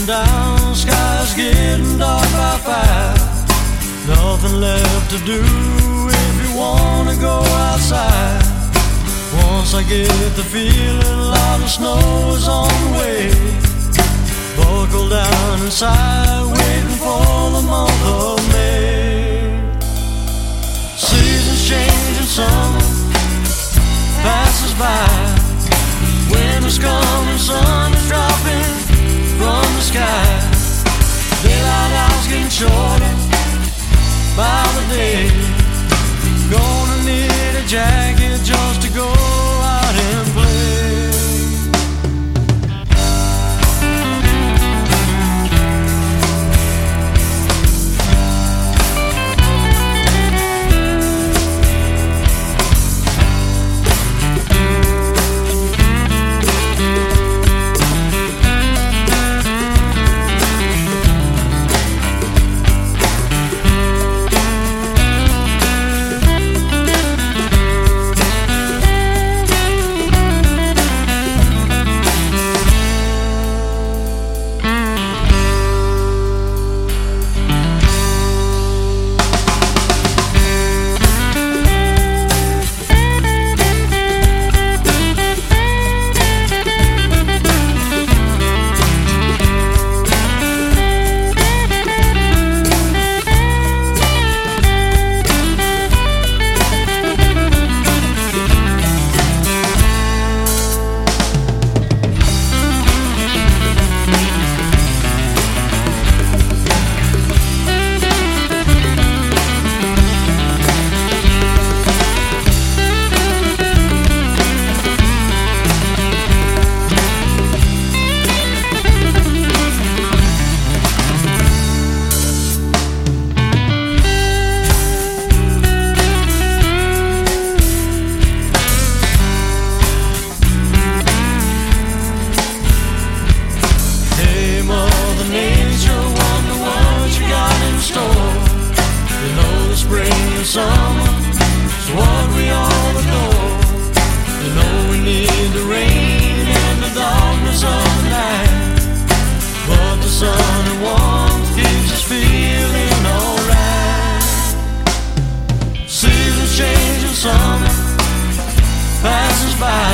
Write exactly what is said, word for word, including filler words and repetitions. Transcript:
down, sky's getting dark by five. Nothing left to do if you wanna go outside. Once I get the feeling a lot of snow is on the way, buckle down inside, waiting for the month of May. Seasons change and summer passes by. Winter's coming, sun is dropping from the sky. Daylight hours getting shorter by the day. Gonna need a jacket just to go out and play. Summer passes by.